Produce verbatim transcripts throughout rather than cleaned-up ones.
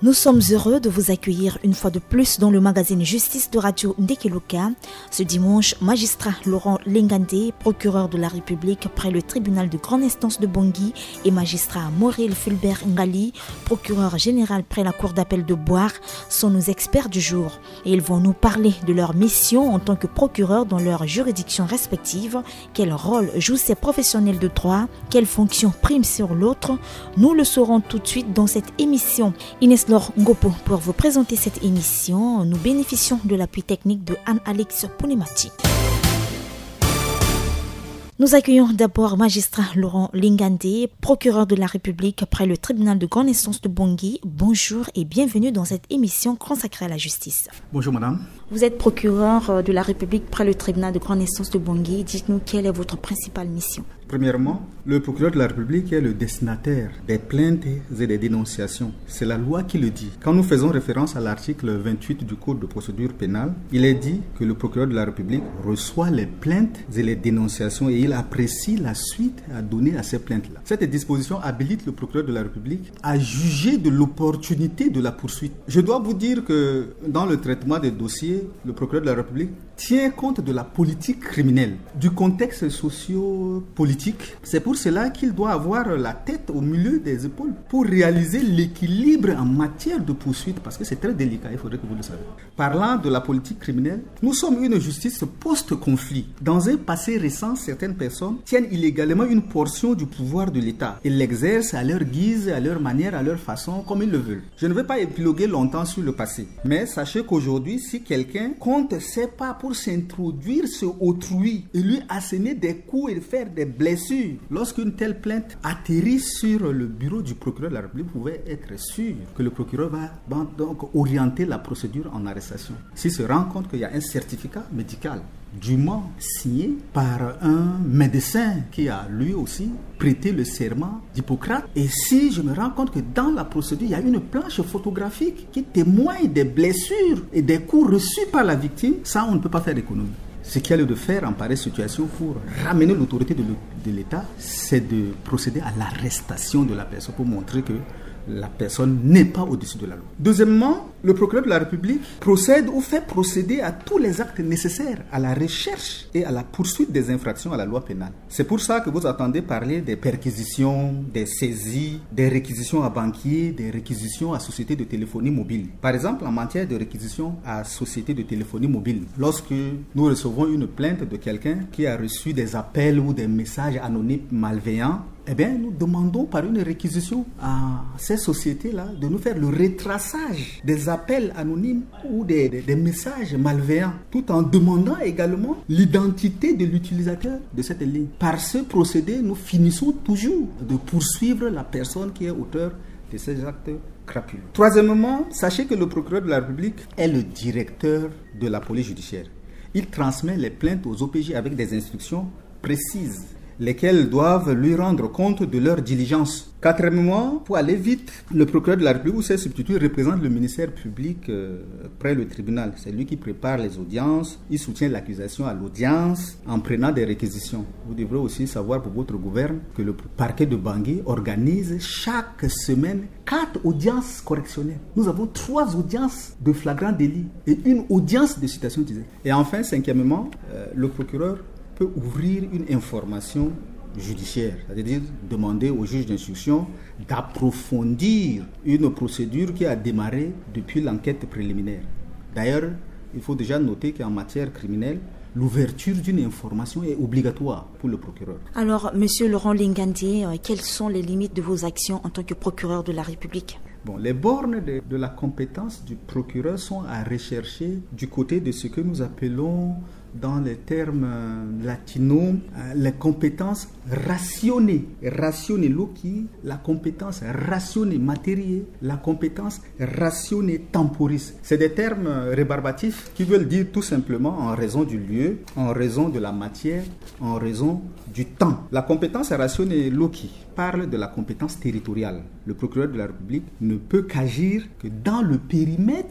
Nous sommes heureux de vous accueillir une fois de plus dans le magazine Justice de Radio Ndekeloka. Ce dimanche, magistrat Laurent Lingandé, procureur de la République près le tribunal de grande instance de Bangui, et magistrat Maurel Fulbert Ngali, procureur général près la cour d'appel de Boire, sont nos experts du jour. Et ils vont nous parler de leur mission en tant que procureur dans leurs juridictions respectives, quel rôle jouent ces professionnels de droit, quelle fonction prime sur l'autre. Nous le saurons tout de suite dans cette émission. Inès Ngopo, pour vous présenter cette émission, nous bénéficions de l'appui technique de Anne-Alex Pounemati. Nous accueillons d'abord magistrat Laurent Lingandé, procureur de la République près le tribunal de grande instance de Bangui. Bonjour et bienvenue dans cette émission consacrée à la justice. Bonjour madame. Vous êtes procureur de la République près le tribunal de grande instance de Bangui. Dites-nous quelle est votre principale mission. Premièrement, le procureur de la République est le destinataire des plaintes et des dénonciations. C'est la loi qui le dit. Quand nous faisons référence à l'article vingt-huit du Code de procédure pénale, il est dit que le procureur de la République reçoit les plaintes et les dénonciations et il apprécie la suite à donner à ces plaintes-là. Cette disposition habilite le procureur de la République à juger de l'opportunité de la poursuite. Je dois vous dire que dans le traitement des dossiers, le procureur de la République tient compte de la politique criminelle, du contexte socio-politique. C'est pour cela qu'il doit avoir la tête au milieu des épaules pour réaliser l'équilibre en matière de poursuite, parce que c'est très délicat, il faudrait que vous le sachiez. Parlant de la politique criminelle, nous sommes une justice post-conflit. Dans un passé récent, certaines personnes tiennent illégalement une portion du pouvoir de l'État et l'exercent à leur guise, à leur manière, à leur façon, comme ils le veulent. Je ne vais pas épiloguer longtemps sur le passé, mais sachez qu'aujourd'hui, si quelqu'un compte ses pas pour s'introduire sur autrui et lui asséner des coups et faire des blessures, lorsqu'une telle plainte atterrit sur le bureau du procureur de la République, vous pouvez être sûr que le procureur va donc orienter la procédure en arrestation. S'il se rend compte qu'il y a un certificat médical dûment signé par un médecin qui a lui aussi prêté le serment d'Hippocrate, et si je me rends compte que dans la procédure il y a une planche photographique qui témoigne des blessures et des coups reçus par la victime, ça on ne peut pas faire d'économie. Ce qu'il y a lieu de faire en pareille situation pour ramener l'autorité de l'État, c'est de procéder à l'arrestation de la personne pour montrer que la personne n'est pas au-dessus de la loi. Deuxièmement, le procureur de la République procède ou fait procéder à tous les actes nécessaires à la recherche et à la poursuite des infractions à la loi pénale. C'est pour ça que vous entendez parler des perquisitions, des saisies, des réquisitions à banquiers, des réquisitions à sociétés de téléphonie mobile. Par exemple, en matière de réquisition à sociétés de téléphonie mobile, lorsque nous recevons une plainte de quelqu'un qui a reçu des appels ou des messages anonymes malveillants, eh bien, nous demandons par une réquisition à ces sociétés-là de nous faire le retraçage des appels anonymes ou des, des, des messages malveillants, tout en demandant également l'identité de l'utilisateur de cette ligne. Par ce procédé, nous finissons toujours de poursuivre la personne qui est auteur de ces actes crapuleux. Troisièmement, sachez que le procureur de la République est le directeur de la police judiciaire. Il transmet les plaintes aux O P J avec des instructions précises, lesquels doivent lui rendre compte de leur diligence. Quatrièmement, pour aller vite, le procureur de la République ou ses substituts représente le ministère public euh, près le tribunal. C'est lui qui prépare les audiences, il soutient l'accusation à l'audience en prenant des réquisitions. Vous devrez aussi savoir pour votre gouverne que le parquet de Bangui organise chaque semaine quatre audiences correctionnelles. Nous avons trois audiences de flagrant délit et une audience de citation directe. Et enfin, cinquièmement, euh, le procureur peut ouvrir une information judiciaire, c'est-à-dire demander au juge d'instruction d'approfondir une procédure qui a démarré depuis l'enquête préliminaire. D'ailleurs, il faut déjà noter qu'en matière criminelle, l'ouverture d'une information est obligatoire pour le procureur. Alors, Monsieur Laurent Lingandé, euh, quelles sont les limites de vos actions en tant que procureur de la République ? Bon, les bornes de, de la compétence du procureur sont à rechercher du côté de ce que nous appelons, dans les termes latinos, les compétences rationnées. Rationnées, loci, la compétence rationnée matérielle, la compétence rationnée temporis. C'est des termes rébarbatifs qui veulent dire tout simplement en raison du lieu, en raison de la matière, en raison du temps. La compétence rationnée loci parle de la compétence territoriale. Le procureur de la République ne peut qu'agir que dans le périmètre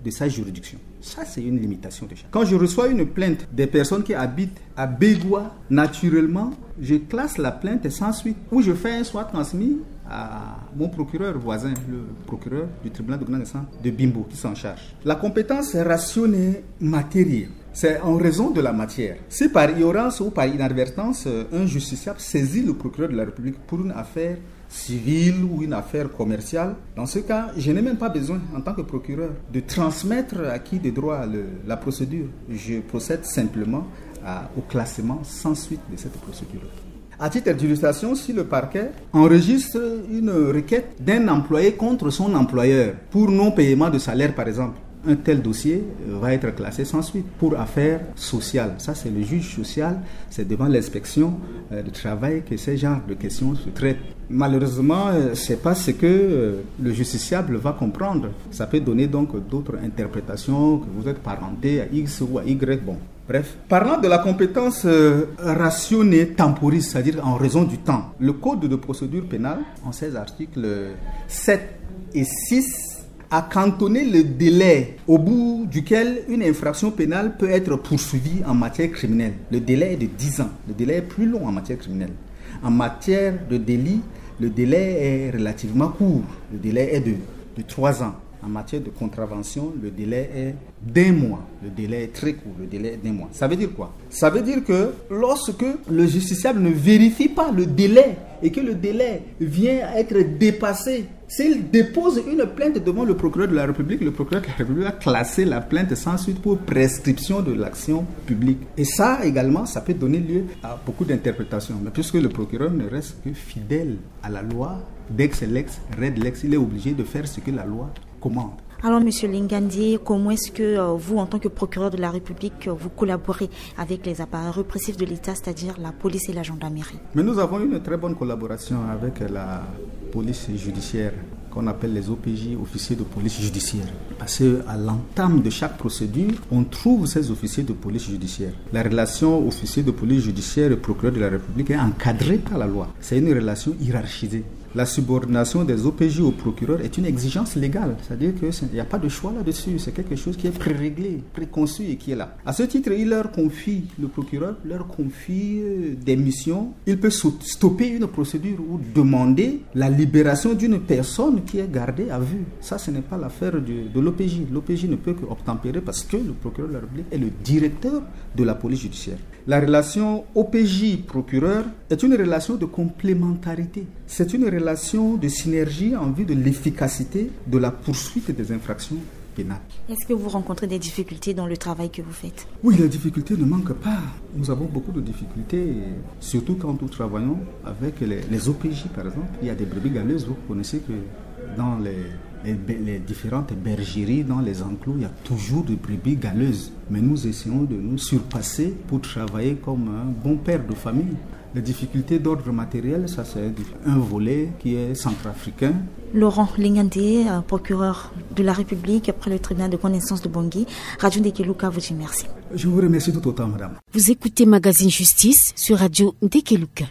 de sa juridiction. Ça, c'est une limitation de chacun. Quand je reçois une plainte des personnes qui habitent à Bégoua, naturellement, je classe la plainte sans suite, ou je fais un soit transmis à mon procureur voisin, le procureur du tribunal de grande instance de Bimbo, qui s'en charge. La compétence rationnée matérielle, c'est en raison de la matière. Si par ignorance ou par inadvertance, un justiciable saisit le procureur de la République pour une affaire civile ou une affaire commerciale, dans ce cas, je n'ai même pas besoin, en tant que procureur, de transmettre à qui de droit le, la procédure. Je procède simplement à, au classement sans suite de cette procédure. À titre d'illustration, si le parquet enregistre une requête d'un employé contre son employeur pour non-paiement de salaire, par exemple, un tel dossier va être classé sans suite pour affaires sociales. Ça, c'est le juge social, c'est devant l'inspection euh, du travail que ce genre de questions se traitent. Malheureusement, euh, c'est pas ce que euh, le justiciable va comprendre. Ça peut donner donc d'autres interprétations, que vous êtes parenté à X ou à Y. Bon, bref. Parlant de la compétence euh, rationnée temporiste, c'est-à-dire en raison du temps, le Code de procédure pénale, en ses articles sept et six, a cantonné le délai au bout duquel une infraction pénale peut être poursuivie en matière criminelle. Le délai est de dix ans. Le délai est plus long en matière criminelle. En matière de délit, le délai est relativement court. Le délai est de, de trois ans. En matière de contravention, le délai est d'un mois. Le délai est très court, le délai est d'un mois. Ça veut dire quoi? Ça veut dire que lorsque le justiciable ne vérifie pas le délai et que le délai vient à être dépassé, s'il dépose une plainte devant le procureur de la République, le procureur de la République va classer la plainte sans suite pour prescription de l'action publique. Et ça également, ça peut donner lieu à beaucoup d'interprétations. Mais puisque le procureur ne reste que fidèle à la loi, d'ex lex, red lex, il est obligé de faire ce que la loi commande. Alors, M. Lingandi, comment est-ce que euh, vous, en tant que procureur de la République, euh, vous collaborez avec les appareils répressifs de l'État, c'est-à-dire la police et la gendarmerie? Mais nous avons une très bonne collaboration avec la police judiciaire, qu'on appelle les O P J, officiers de police judiciaire. Parce qu'à l'entame de chaque procédure, on trouve ces officiers de police judiciaire. La relation officier de police judiciaire et procureur de la République est encadrée par la loi. C'est une relation hiérarchisée. La subordination des O P J au procureur est une exigence légale, c'est-à-dire qu'il n'y a pas de choix là-dessus, c'est quelque chose qui est pré-réglé, préconçu et qui est là. À ce titre, il leur confie, le procureur leur confie des missions, il peut stopper une procédure ou demander la libération d'une personne qui est gardée à vue. Ça, ce n'est pas l'affaire de, de l'O P J. L'O P J ne peut qu'obtempérer parce que le procureur de la République est le directeur de la police judiciaire. La relation O P J-procureur est une relation de complémentarité. C'est une relation de synergie en vue de l'efficacité de la poursuite des infractions pénales. Est-ce que vous rencontrez des difficultés dans le travail que vous faites? Oui, les difficultés ne manquent pas. Nous avons beaucoup de difficultés, surtout quand nous travaillons avec les, les O P J, par exemple. Il y a des brebis galeuses, vous connaissez que dans les... Les, les différentes bergeries, dans les enclos, il y a toujours des brebis galeuses. Mais nous essayons de nous surpasser pour travailler comme un bon père de famille. Les difficultés d'ordre matériel, ça c'est un volet qui est centrafricain. Laurent Lingandi, procureur de la République après le tribunal de grande instance de Bangui, Radio Ndekeluka vous dit merci. Je vous remercie tout autant, madame. Vous écoutez Magazine Justice sur Radio Ndekeluka.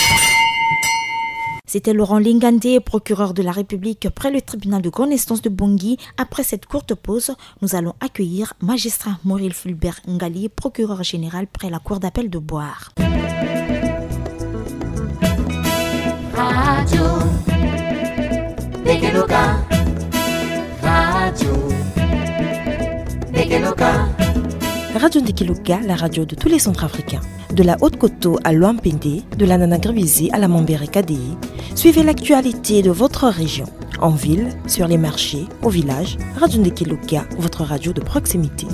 C'était Laurent Lingandi, procureur de la République près le tribunal de grande instance de Bangui. Après cette courte pause, nous allons accueillir magistrat Maurice Fulbert Ngali, procureur général près la cour d'appel de Boire. Radio Ndekeluka, Radio Ndekeluka. Radio Ndekeluka, la radio de tous les Centrafricains. De la Haute-Koto à Luampende, de la Nanagrivisi à la Mambere K D I, suivez l'actualité de votre région. En ville, sur les marchés, au village, Radio Ndekeluka, votre radio de proximité.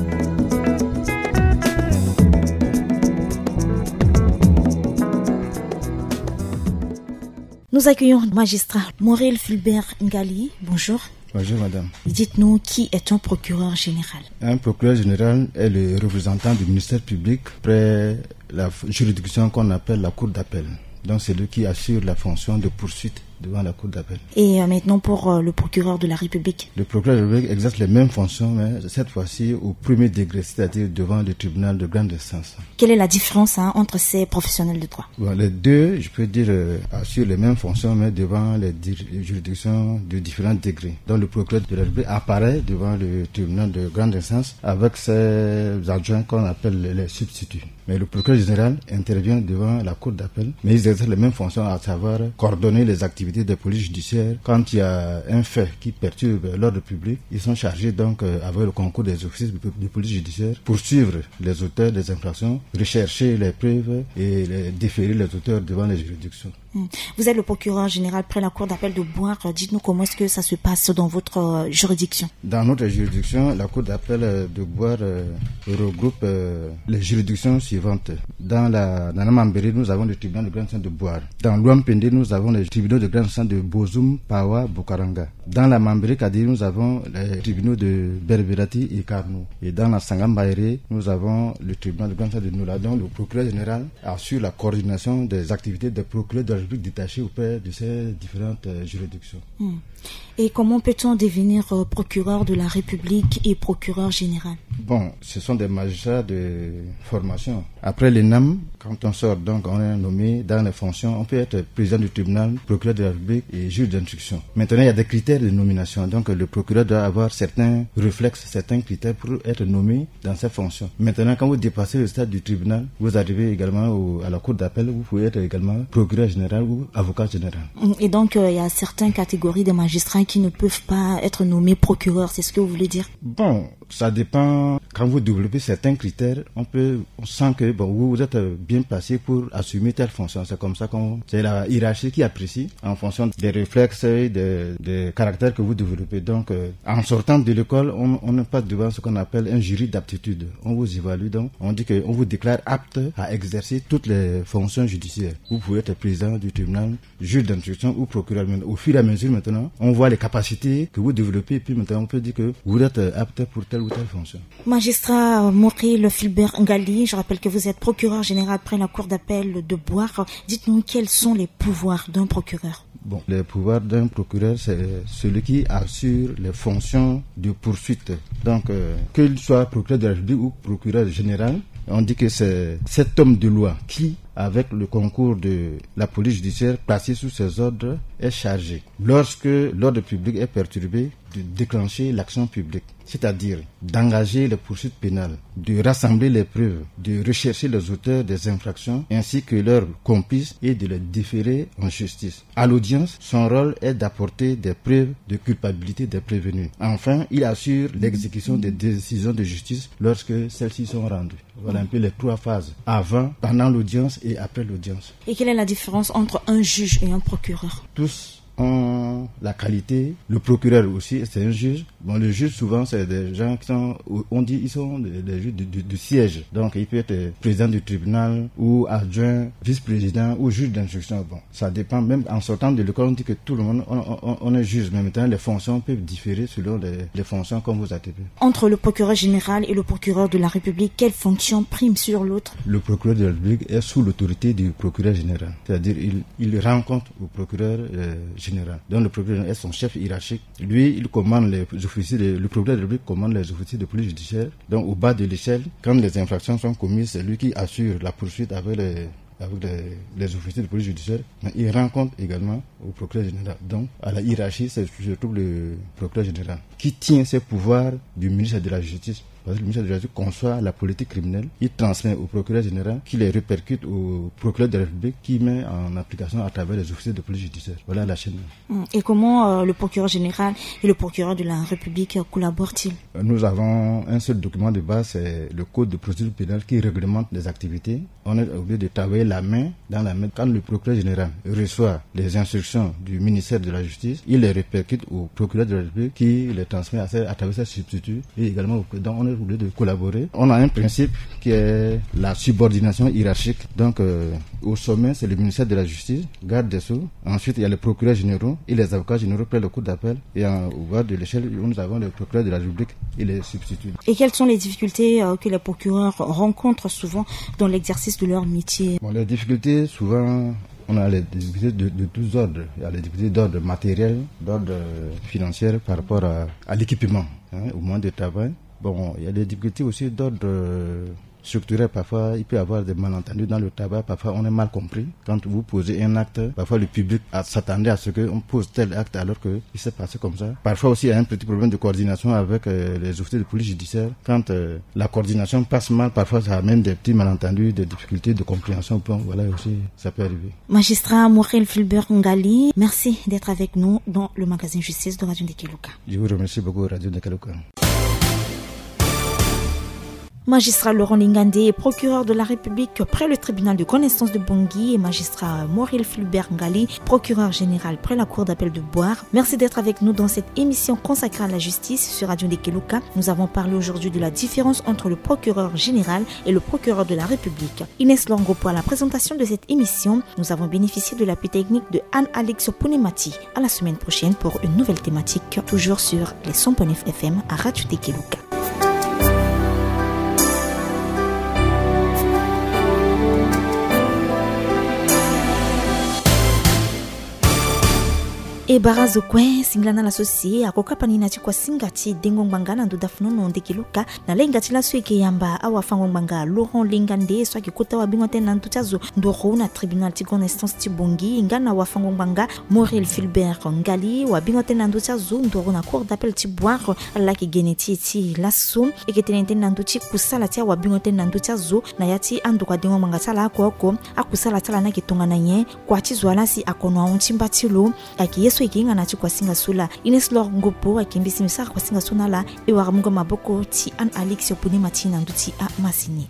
Nous accueillons le magistrat Maurice Fulbert Ngali. Bonjour. Bonjour madame. Dites-nous, qui est un procureur général? Un procureur général est le représentant du ministère public près la juridiction qu'on appelle la cour d'appel. Donc c'est lui qui assure la fonction de poursuite devant la Cour d'appel. Et euh, maintenant pour euh, le procureur de la République? Le procureur de la République exerce les mêmes fonctions, mais cette fois-ci au premier degré, c'est-à-dire devant le tribunal de grande instance. Quelle est la différence hein, entre ces professionnels de droit? Bon, les deux, je peux dire, euh, assurent les mêmes fonctions, mais devant les, dir- les juridictions de différents degrés. Donc le procureur de la République apparaît devant le tribunal de grande instance avec ses adjoints qu'on appelle les, les substituts. Mais le procureur général intervient devant la cour d'appel, mais ils exercent les mêmes fonctions, à savoir coordonner les activités de police judiciaire. Quand il y a un fait qui perturbe l'ordre public, ils sont chargés donc, euh, avec le concours des officiers de police judiciaire, poursuivre les auteurs des infractions, rechercher les preuves et les, déférer les auteurs devant les juridictions. Vous êtes le procureur général près la cour d'appel de Boire. Dites-nous comment est-ce que ça se passe dans votre euh, juridiction? Dans notre juridiction, la cour d'appel de Boire euh, regroupe euh, les juridictions suivantes. Dans la, dans la Mambéré, nous avons le tribunal de grande instance de Boire. Dans l'Ouampende, nous avons les tribunaux de grande instance de Bozoum, Pawa, Bukaranga. Dans la Mambéré Kadiri, nous avons les tribunaux de Berberati et Karnou. Et dans la Sangambaéré, nous avons le tribunal de grande instance de Noula. Donc le procureur général assure la coordination des activités des procureurs de la République détachés auprès de ces différentes euh, juridictions. Mmh. Et comment peut-on devenir euh, procureur de la République et procureur général? Bon, ce sont des magistrats de formation. Après l'ENAM, quand on sort, donc on est nommé dans les fonctions, on peut être président du tribunal, procureur de la République et juge d'instruction. Maintenant, il y a des critères de nomination. Donc le procureur doit avoir certains réflexes, certains critères pour être nommé dans ces fonctions. Maintenant, quand vous dépassez le stade du tribunal, vous arrivez également au, à la cour d'appel, vous pouvez être également procureur général ou avocat général. Et donc, euh, il y a certaines catégories de magistrats qui ne peuvent pas être nommés procureurs, c'est ce que vous voulez dire? Bon, ça dépend. Quand vous développez certains critères, on peut, on sent que bon, vous, vous êtes bien placé pour assumer telle fonction. C'est comme ça qu'on, c'est la hiérarchie qui apprécie en fonction des réflexes et des, des caractères que vous développez. Donc, euh, en sortant de l'école, on, on n'est pas devant ce qu'on appelle un jury d'aptitude. On vous évalue donc, on dit que on vous déclare apte à exercer toutes les fonctions judiciaires. Vous pouvez être président du tribunal, juge d'instruction ou procureur. Au fur et à mesure maintenant, on voit les capacités que vous développez et puis maintenant on peut dire que vous êtes apte pour telle ou telle fonction. Magistrat Mauril Philbert Ngali, je rappelle que vous êtes procureur général près la cour d'appel de Boire. Dites-nous quels sont les pouvoirs d'un procureur? Bon, les pouvoirs d'un procureur, c'est celui qui assure les fonctions de poursuite. Donc, euh, qu'il soit procureur de la République ou procureur général, on dit que c'est cet homme de loi qui, avec le concours de la police judiciaire placée sous ses ordres, est chargé, lorsque l'ordre public est perturbé, de déclencher l'action publique, c'est-à-dire d'engager les poursuites pénales, de rassembler les preuves, de rechercher les auteurs des infractions ainsi que leurs complices et de les déférer en justice. À l'audience, son rôle est d'apporter des preuves de culpabilité des prévenus. Enfin, il assure l'exécution des décisions de justice lorsque celles-ci sont rendues. Voilà un peu les trois phases, avant, pendant l'audience et après l'audience. Et quelle est la différence entre un juge et un procureur? Tous ont la qualité. Le procureur aussi, c'est un juge. Bon, le juge, souvent, c'est des gens qui sont, on dit, ils sont des, des juges du, du, du siège. Donc, il peut être président du tribunal ou adjoint, vice-président ou juge d'instruction. Bon, ça dépend. Même en sortant de l'école, on dit que tout le monde, on, on, on est juge. Mais maintenant, les fonctions peuvent différer selon les, les fonctions qu'on vous attribue. Entre le procureur général et le procureur de la République, quelle fonction prime sur l'autre? Le procureur de la République est sous l'autorité du procureur général. C'est-à-dire, il, il rend compte au procureur euh, général. Donc, le procureur est son chef hiérarchique. Lui, il commande les officiers, de, le procureur de la République commande les officiers de police judiciaire. Donc, au bas de l'échelle, quand les infractions sont commises, c'est lui qui assure la poursuite avec les, avec les, les officiers de police judiciaire. Mais il rend compte également au procureur général. Donc, à la hiérarchie, c'est surtout le procureur général qui tient ses pouvoirs du ministre de la Justice. Parce que le ministère de la Justice conçoit la politique criminelle, il transmet au procureur général, qui les répercute au procureur de la République, qui met en application à travers les officiers de police judiciaire. Voilà la chaîne. Et comment euh, le procureur général et le procureur de la République collaborent-ils? Nous avons un seul document de base, c'est le code de procédure pénale qui réglemente les activités. On est obligé de travailler la main dans la main. Quand le procureur général reçoit les instructions du ministère de la Justice, il les répercute au procureur de la République, qui les transmet à, ses, à travers ses substituts et également au donc on est obligé de collaborer. On a un principe qui est la subordination hiérarchique. Donc, euh, au sommet, c'est le ministère de la Justice, garde des Sceaux. Ensuite, il y a les procureurs généraux et les avocats généraux près le cour d'appel. Et en, au bas de l'échelle, nous avons les procureurs de la République et les substituts. Et quelles sont les difficultés euh, que les procureurs rencontrent souvent dans l'exercice de leur métier? Bon, les difficultés, souvent, On a les difficultés de, de tous ordres. Il y a les difficultés d'ordre matériel, d'ordre financier par rapport à, à l'équipement, hein, au moins de travail. Bon, il y a des difficultés aussi d'ordre euh, structurel. Parfois, il peut y avoir des malentendus dans le travail. Parfois, on est mal compris. Quand vous posez un acte, parfois le public s'attendait à ce qu'on pose tel acte alors qu'il s'est passé comme ça. Parfois aussi, il y a un petit problème de coordination avec euh, les officiers de police judiciaire. Quand euh, la coordination passe mal, parfois ça amène des petits malentendus, des difficultés de compréhension. Bon, voilà aussi, ça peut arriver. Magistrat Morel Fulbert Ngali, merci d'être avec nous dans le magazine Justice de Radio Ndekeluka. Je vous remercie beaucoup, Radio Ndekeluka. Magistrat Laurent Lingandé, procureur de la République près le tribunal de grande instance de Bangui, et magistrat Morel Fulbert Ngali, procureur général près la cour d'appel de Boire. Merci d'être avec nous dans cette émission consacrée à la justice sur Radio Ndekeluka. Nous avons parlé aujourd'hui de la différence entre le procureur général et le procureur de la République. Inès Longopo à la présentation de cette émission. Nous avons bénéficié de l'appui technique de Anne-Alix Pounemati. À la semaine prochaine pour une nouvelle thématique, toujours sur les cent point neuf F M à Radio Ndekeluka. E barazo kwen singlana l'associé akoka panina ti kwa singati dengo mbangana ndo dafunono Ndekeluka na lenga ti la sueke yamba awa fango mbanga Laurent Lingandé soit ki kota wa bingote na ntutazo ndo na tribunal ti grande instance ti Bangui ngana wa fango mbanga Morel Fulbert Ngali wa bingote na ntutazo ndo na cour d'appel ti Boire la ki geneti ti lasso e ke tenente na ntuti kusala ti wa bingote na ntutazo na yati ando kwa dengo mbanga sala akoko akusala tala na kitonga na nye kwa ti zwala si akono onti mbatilo aki yeso ikinga na chikwa singa sula Ines Longopo akimbisi misaka kwa singa suna la ewa mungo maboko ti Anne-Alix Pounemati na nduti a masini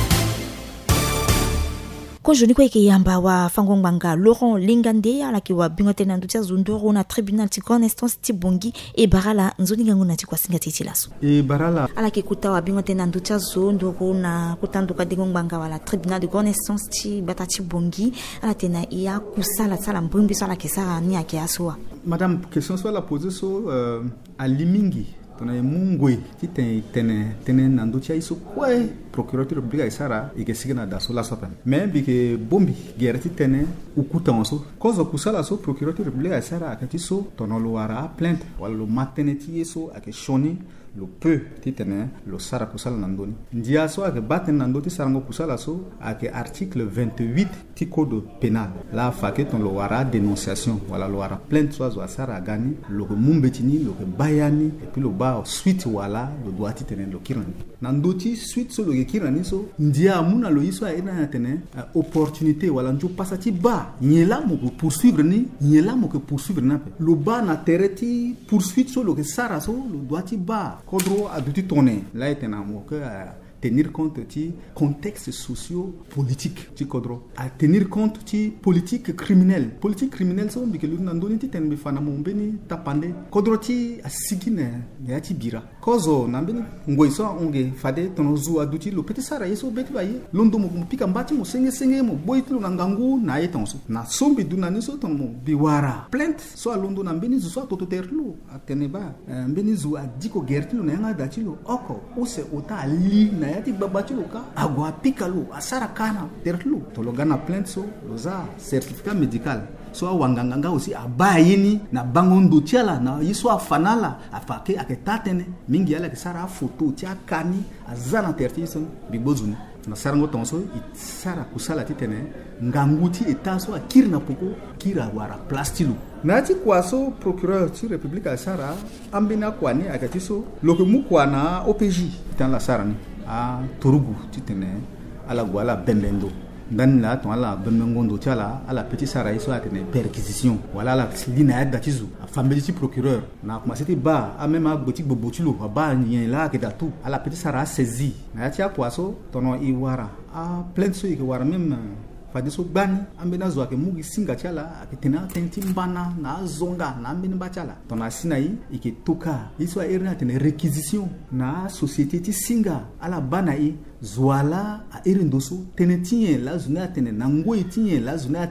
Konjoni kwa ike yamba wa fango mbanga Laurent Lingandé ala ki wa bingote na nduti zundoro na tribunal ti grande instance ti Bangui e barala nzoni ngangu na ti kwa singa ti laso e barala ala ki kuta wa bingote na nduti zundoro na kutando ka dingo mbanga wala tribunal de grande instance ti batati Bangui ala tena iya kusala sala mbumbi sala kesara ni ake aswa. Madame, question soit la posée sur euh, à Limingi. Tona mungwe ti ten tene tene nando ti iso kwe procureur de République Isara e ke signa da so la sopen mais bi ke bombi guerre ti tene ukuta onso kozo kusala so procureur de République Isara akati so tono lo wara plainte wala lo matene ti eso ake shoni lo peu ti tene lo sara kusala nandoni ndia so ake baten nando ti sarango kusala so ake article vingt-huit ti code pénal la fa ke ton lo wara dénonciation wala lo wara plainte so zo sara gani lo ko mumbetini lo ko bayani et puis lo ba suite wala lo doit ti tene lo kirani nando ti suite so lo ke kirani so ndia muna lo iso ina tene uh, opportunité wala njo pasati ba nyela mo ko poursuivre ni nyela mo ko poursuivre na pe lo ba na tereti poursuite so lo ke sara so lo doit ti ba Kodro a dû tourner. Là, il y a un tenir compte du contexte socio-politique du Kodro. À tenir compte du politique criminelle. Politique criminelle, c'est que l'on a donné un peu de fanamoumbeni, tapande. Kodro ti a sigine, il y a ti bira. Kozo, nambeni, ngoiso, onge, fade, tonozu, aduti, lo petit sara, yeso, beti baye. Londo mo pika mbati, mo senge senge, mo boiti lo nangangu, na etonso. Na sombi du naniso, ton mo biwara. Plainte, so a londo nambeni, zo toto terlo, a teneba. Mbeni zo a diko gertilo, na yanga datilo. Oko, ose ota li, na yati babachilo ka. Agwa pikalo, asara kana, terlo. Tolo gana plainte so, loza, certificat médical. So wanganganga aussi abayini na bangondo tiala na yiso afanala afake aketatene mingi yala kisara photo tia kani azana tertiso bibozuni na sarango tonso isara kusala titene nganguti etaso akirna poko kira wara plastilo nati kwaso procureur ti république asara ambina kwani akatiso lokumu kwana O P J dans la sarani a Torugu titene ala gwala bendendo dan la ton ala benmengondo tiala ala petit sara iso atene perquisition wala la lina datizu a famille ti procureur na commencé ti ba a même a boutique bobotulo ba nyen la ke datu ala petit sara saisi na tia poaso tono iwara a plainte so ke wara même fadiso bani ambena zo ke mugi singa tiala akitena tenti mbana na zonga na ambeni bachala tona sinai ike toka iso erna tene réquisition na société ti singa ala bana i zwala a irindoso tene tinye la zuna tene na ngoi tinye la zuna tene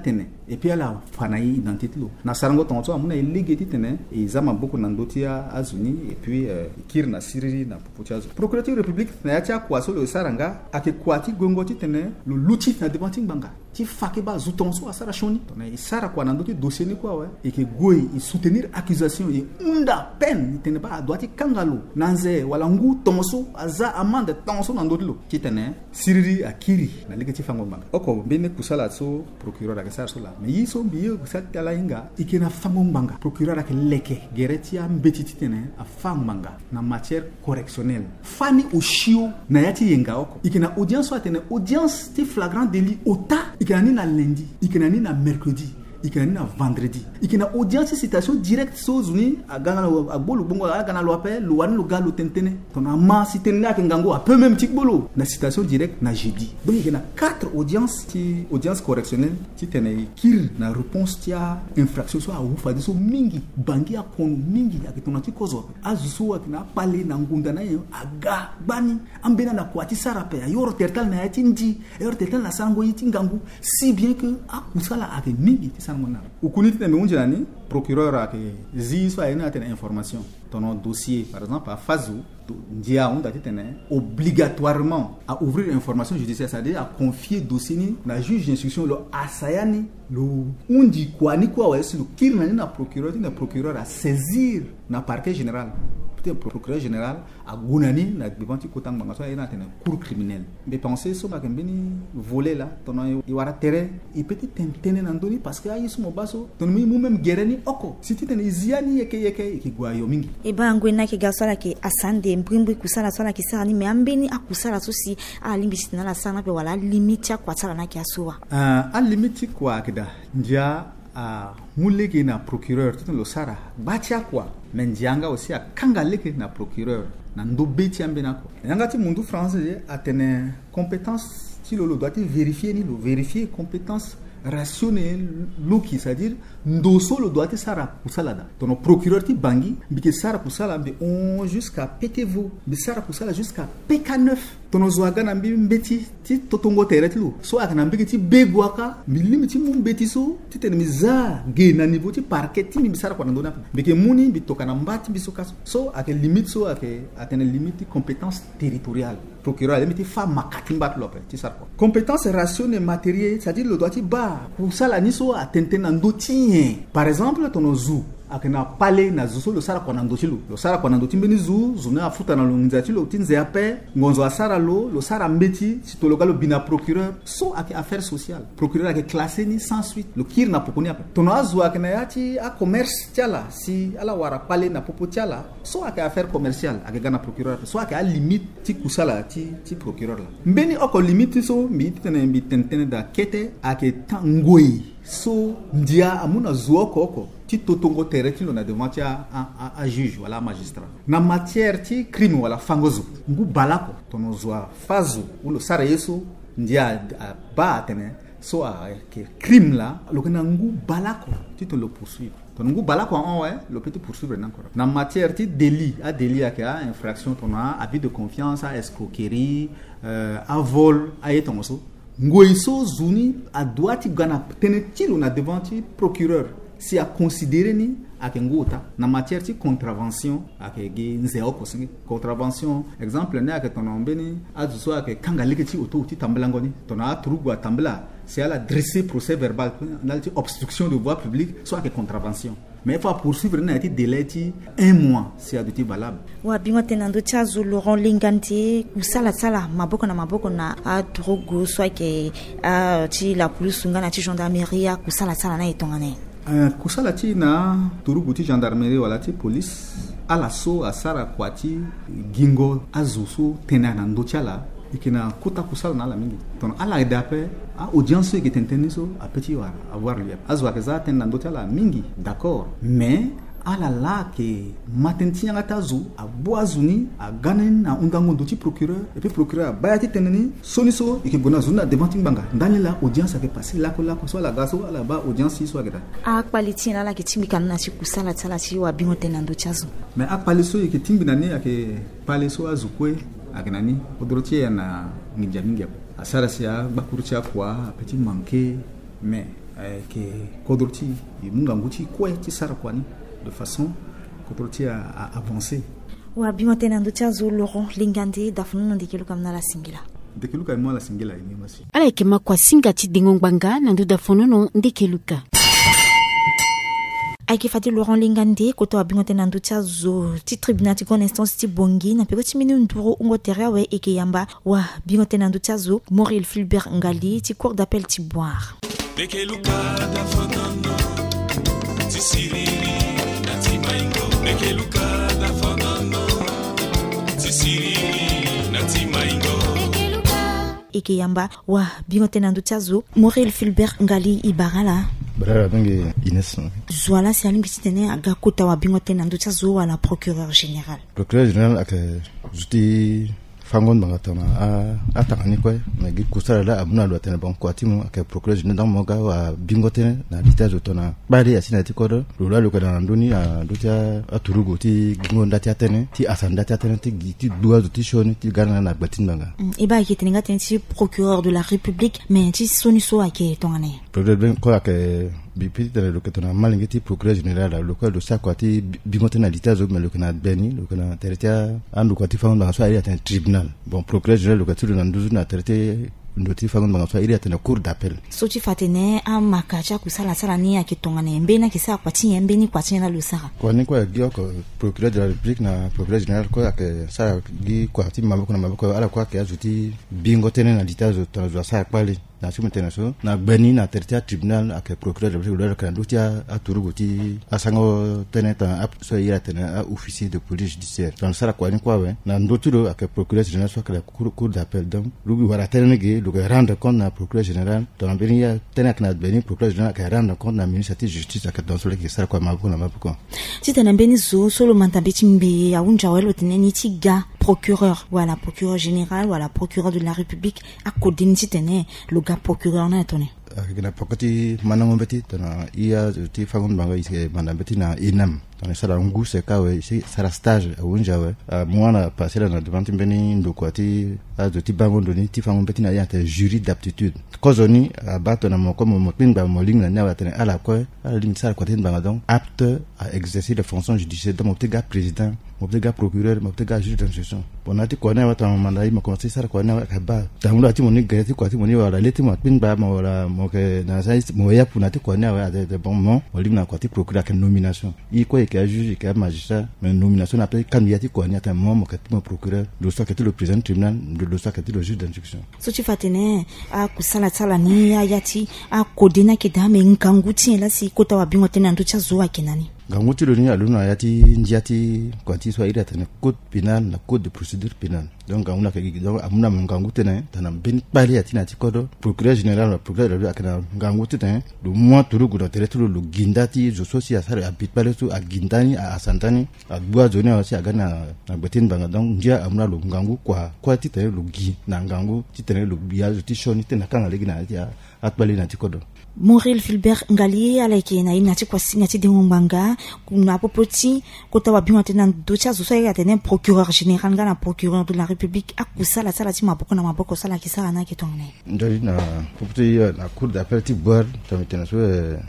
et puis ala fanayi identité lo na sarango tonto amuna illegiti tene e zama boko na ndotia azuni et puis euh, kir na siriri na popotia procurateur république na yatia kwa so le saranga ake kwati gongoti tene lo luti na debanting banga ti fake ba zutonso asara shoni tona isara kwa na ndoti dossier ni kwa we et que goy i soutenir accusation et unda peine tene ba doati kangalo nanze wala ngu tonso aza amande tonso na ndoti lo kitene siriri akiri na legati fango banga oko bene kusala so procureur ake sara so la mais yiso biyo kusatala inga ikena fango banga procureur ake leke geretia mbetiti tene a fanganga na matière correctionnelle fani oshio na yati yenga oko ikena audience atene audience ti flagrant délit ota ikena ni na lundi ikena ni na mercredi ikena ni na vendredi ikena audience citation directe sozuni agana abolo bongo agana lo appel lo wan lo galo tentene ton ama sitene ak ngango a peu même tikbolo na citation directe na jeudi donc ikena quatre audiences ti audience correctionnelle ti tene kir na réponse ti a infraction so a ufa diso mingi bangi a kono mingi ak tonati kozo azuso ak na pale na ngunda na yo aga bani ambena na kwati sarape yoro tertal na yati ndi yoro tertal na sango yiti ngangu si bien que a kusala ak mingi ukuniti tene unjana ni procureur ake zi so ayena tene information ton dossier par exemple à Fazou ndia on dati tene obligatoirement à ouvrir information judiciaire, c'est-à-dire à confier dossier ni na juge d'instruction lo asayani lo undi kwani kwa wesi lo kirna ni na procureur ni na procureur à saisir na parquet général le procureur général a gunani na bibanti kotang mangaso ayena tene cour criminelle mais penser so ba kembeni voler là tono i wara tere i petit tentene nandoni parce que ayi sumo baso tono mi même gereni oko siti tene iziani yeke yeke ki gwa yo mingi e ba ngwena ki gasala ke asande mbwimbwi kusala sala ki sani me ambeni akusala so si a limite na la sana pe wala limite kwa sala na ki asuwa ah a limite kwa kida ndia a muleke na procureur tout le sara batia kwa mendianga aussi a kangaleke na procureur na ndobeti ambena ko yanga ti mundu français atene compétence ti lo doit vérifier ni lo vérifier compétence rationnelle loki c'est-à-dire ndoso lo doit sara kusalada ton procureur ti bangi bike sara kusala be on jusqu'à P T V be sara kusala jusqu'à P K neuf tono zoaga na mbi mbeti ti totongo tereti lo so aka na mbiki ti begwaka milimi ti mu mbeti so ti tene miza ge na niveau ti parquet ti mi sara kwa ndona bike muni bi toka na mbati bi so kaso so ake limite so ake atene limite compétence territoriale procureur limite fa makati mbat lope ti sara compétence rationnelle matérielle c'est-à-dire le doit ti ba kusala ni so atente na ndoti par exemple tono zu akena pale na zuso lo sara kwa ndoti lo lo sara kwa ndoti mbeni zu zuna afuta na longizati lo tinze ape ngonzo asara lo lo sara mbeti sitologa lo bina procureur so ake affaire sociale procureur ake classé ni sans suite lo kir na pokoni ape tono azu akena yati a commerce tiala si ala wara pale na popo tiala so ake affaire commerciale ake gana procureur so ake a limite ti kusala ti ti procureur la mbeni oko limite so mbi tene mbi tentene da kete ake tangoi so ndia amuna zuoko oko ti totongo tere ti lo na devant ti a, a, a juge wala magistrat na matière ti crime wala fangozo ngu balako tono zwa fazo ulo sara yeso ndia ba tene so a ke crime la lo kana ngu balako ti to lo poursuivre tono ngu balako en ouais lo peut poursuivre encore na matière ti délit a délit a ka infraction tono a abus de confiance a escroquerie euh, a vol a etongo so ngoiso zuni a droite gana tenetilo na devant ti procureur si a considéré ni akengota na matière ti contravention akege nzeo ko singi contravention exemple ne ak tonombe ni azuso ak kangaleke ti auto ti tambelango ni tona trugo tambela c'est à la dresser procès verbal na ti obstruction de voie publique soit ak contravention mais il faut poursuivre na ti délai ti un mois c'est à dire valable wa bingo tenando chazo Laurent Lingandi kusala sala maboko na maboko na a drogo soit que a ti la police ngana ti gendarmerie kusala sala na etongane Uh, kusala ti na turugu ti gendarmerie wala ti police ala so asara kwati gingo azuso tena na ndo tiala ikina kuta kusala na la mingi ton ala dape a audience qui tenteni so a petit war avoir lieu azwa ke za tena ndo tiala mingi d'accord mais ala la ke matenti nga tazu a boazuni a ganen na undango do ti procureur et puis procureur bayati teneni soniso e ke bona zuna devant banga ndani la audience a ke passer la ko la ko so la gaso ala ba audience so agada a quality na la ke timika na si kusala tsala si wa bingo tenando chazo mais a paliso e ke timbina ne a ke paliso azukwe akinani odrotie na ngija mingi asara sia bakurtia kwa petit manqué mais que Kodorti Munganguti quoi qui sarakwani de façon Kodorti a avancé. Wa bimotena ndutazo Laurent Lingandé dafunu ndikelo kamna la singila. Ndekeluka moi la singila ini masi. Ala kema kwa singati dingongbanga nandu dafunu no ndekeluka. Aiki fati Laurent Lingandé koto wa bimotena ndutazo ti tribunal ti grande instance ti Bongi na peko ti minu nduro ungoteria we eke yamba wa bimotena ndutazo Mauriel Fulbert Ngali ti cour d'appel ti Boire. Ndekeluka dafunu ti siriri na ti maingo. Ndekeluka dafunu ti siriri na ti maingo. Eke yamba wa bingotena ndutazo Mauriel Fulbert Ngali Ibarala Brara bengi Ines. Zwala si alimbi titene aga kota wa bingotena ndutazo wala procureur général. Procureur général ak juti fangon bangatama a atangani kwa na gi kusala la abuna lo tene bon kwa timu ak procureur général dans moga wa bingotena na litazo tona bari asina ti kodo lo la lo kana ndoni a dotia aturugo ti gingonda ti atene ti asanda ti atene ti ti duazo ti shoni ti gana na batinanga. E ba ki teninga tenti procureur de la République mais ti soni so ake tongane. Procureur ben ko ak bipiti tene lo ketona malingeti procureur général lo ko do sakwati bingotena litazo me lo kana beni lo kana tertia andu kwati fangon ba so ari atene tribunal. Bon, procureur général locatif na nduzu na traité ndoti fangon bango so iri atena cour d'appel. So ti fatene a makacha kusala sala ni akitongana mbe na kisa kwati mbe ni kwati na lusaka. Kwa ni kwa gio ko procureur de la République na procureur général ko ak sa gi kwati maboko na maboko ala kwa ke azuti bingo tene na litazo to sa kwali na sumu tene so na beni na tertia tribunal ak procureur de la République ka ndotia aturugo ti asango tene ta so ira tene a officier de police judiciaire. Donc sala kwa ni kwa we na ndotudo ak procureur général so ka cour cour d'appel donc rubi wara tene ge le rendre compte na procureur général dans beni ya tene ak na beni procureur général ka rendre compte na ministère de justice ak dans so le ki sala kwa maboko na maboko. Si tene beni zo solo mantabeti mbe ya unja welo tene ni tiga procureur voilà procureur général voilà procureur de la République a kodini tene le gars procureur na tone akina pakati manango beti tana iya ti fangon banga ise manambeti na inam tana sala ngu se kawe isi sala stage unjawe mwana passer na devant mbeni ndokwati azo ti bango ndoni ti fangon beti na ya te jury d'aptitude kozoni abato na moko mo pinga mo linga na watene ala ko ala lim sala kwati banga donc apte à exercer les fonctions judiciaires dans mon gars président mon gars procureur mon gars juge d'instruction bonati ko na wata mandai mo commencer sala ko na ka ba tamulo ati mo ni gati ko ati mo ni wala leti mo pinga mo wala mo ke na sai mo ya punati ko na wa de bon mo o linga ko ati procureur que nomination i ko que juge que magistrat mais nomination après candidat ko ni ata mo mo que mo procureur le soit que le président du tribunal le soit que le juge d'instruction so tu fatene a kusala sala ni ya yati a kodina ke dame nkanguti la si kota wa bingo tena ndo cha zuwa kenani ganguti lo ni aluna yati ndiati kwati so ira tane code pénal na code de procédure pénale donc amuna ke donc amuna nganguti na tana ben bali yati na tikodo procureur général procureur de akana nganguti na do moi turugu do teretulo lo gindati zo sosi asare abit bale so agindani a asantani a bua zone aussi agana na betin banga donc ndia amuna lo ngangu kwa kwa titene lo gi na ngangu titene lo biya zo tishoni tena kanga legina ya atbali na tikodo. Mauriel Fulbert Ngali alaike na ina tikwa sinya ti dingombanga kuna popoti kota wa bima tena docha zo ya tena procureur général ngana procureur de la République akusala sala ti maboko na maboko sala kisala na kitongane ndari na popoti na cour d'appel ti Boire tamitena so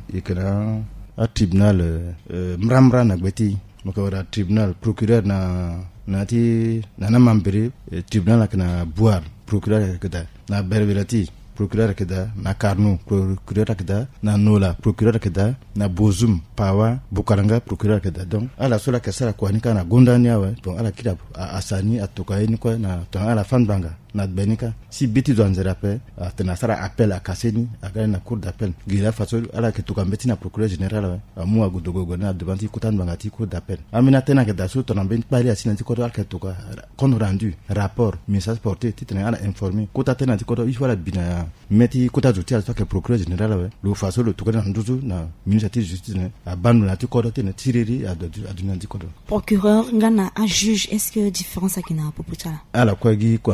ikena a tribunal mramra na gbeti moko wara tribunal procureur na na ti na na mambere tribunal na Boire procureur kada na berbelati procureur keda na Karno procureur keda na Nola procureur keda na Bozum Pawa Bukaranga procureur keda donc ala sola kasara kwa nika na gondani awe bon ala kida asani atoka ni kwa na tan ala fan banga na benika si biti do anzera pe atena sara appel a kaseni aga na cour d'appel gira faso ala ke toka mbeti na procureur général amu agudogo na devanti kutan banga ti cour d'appel amina tena ke daso to na ben pali asina ti ko ala ke toka compte rendu rapport message porté ti tena ala informer kota tena ti ko il faut la bina meti kota zo ti ala ke procureur général lo faso lo toka na nduzu na ministère de justice a banu na ti ko tena tiriri a aduna ti ko procureur ngana a juge est-ce que différence akina poputala ala kwa gi kwa ti mama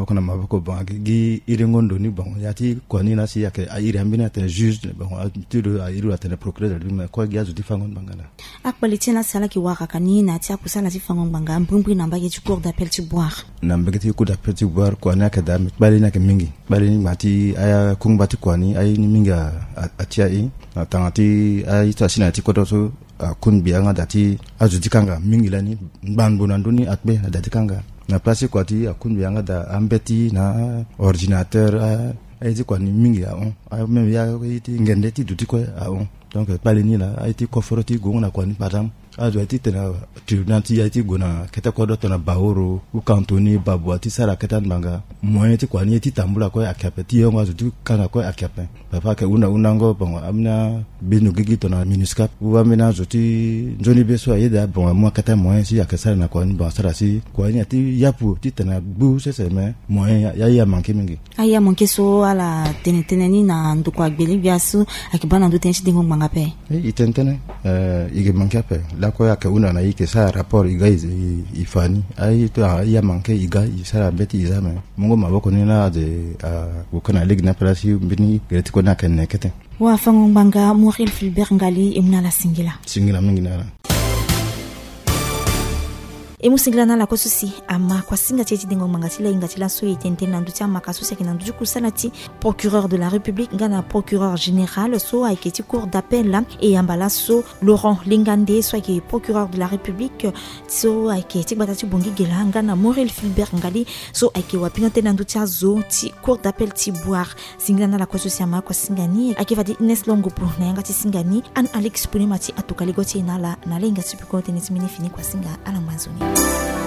maboko na maboko bon gi irengondo ni bon yati kwani na si yake iri ambina te juge bon tudo iri wa te procureur de lui ko gi azu difangon bangala akbalitina sala ki waka kanina tia kusala difangon banga mbungwi namba ye cour d'appel ti boire na mbegeti cour d'appel ti boire kwani ka da bali na ke mingi bali ni mati aya kungbati kwani ay ni minga atia i atangati ay tasina ti kodoso kun bianga dati azudikanga mingi lani banbona nduni atbe datikanga na place kwa ti akun bianga da ambeti na ordinateur ay ti kwa ni mingi a on ay même ya ti ngende ti duti ko a on donc pale ni la ay ti koforoti go na kwa ni padam azo ay ti tena tribunal ti ay ti go na keta ko do na baoro u kantoni babu ti sara keta banga moyen ti kwa ni ti tambula ko akapeti yo azo ti kanga ko akape papa ke una unango bon amna binu gigi to na minuscap u amena zo ti joni beso ay da bon mo keta moyen si akasara na kwa ni bon sara si kwa ni ti yapu ti tena bu se se me moyen ya ya manke mingi aya manke so ala teneteneni na ndukwa gbeli biasu akibana ndo tenshi dingo manga pe e itentene euh ige manke pe la ko ya ke una na ike sa rapport iga ifani ai to ya manke iga isara beti izame mungo maboko ni na de ko kana ligue na place mbini greti ko na ken nekete wa fango banga Moril Fulbert Ngali imna la singila singila mingi na emusinglana la kosusi ama kwa singa tete dingo mangatila ingatila so yetente na ndutia makasusi kina nduju kusalati procureur de la République ngana procureur général so aiketi cour d'appel et ambala so Laurent Lingande so aiketi procureur de la République so aiketi batati bongi gela ngana Moril Fulbert Ngali so aiketi wapinate na ndutia zo ti cour d'appel ti boire singlana la kosusi ama kwa singani akivadi Ines Longo pour na ngati singani an Alex Punimati atukaligoti na la na lenga tipiko tenismini fini kwa singa ala manzoni.